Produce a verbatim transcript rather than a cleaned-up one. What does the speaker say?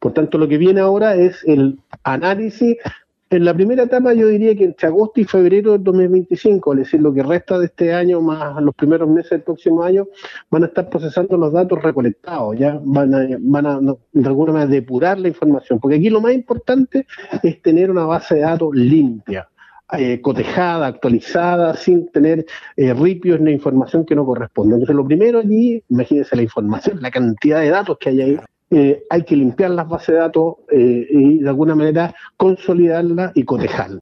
Por tanto, lo que viene ahora es el análisis. En la primera etapa yo diría que entre agosto y febrero del dos mil veinticinco, es decir, lo que resta de este año más los primeros meses del próximo año, van a estar procesando los datos recolectados, ya van a, van a de alguna manera depurar la información, porque aquí lo más importante es tener una base de datos limpia, eh, cotejada, actualizada, sin tener eh, ripios ni información que no corresponde. Entonces lo primero allí, imagínense la información, la cantidad de datos que hay ahí. Eh, hay que limpiar las bases de datos eh, y de alguna manera consolidarlas y cotejarlas.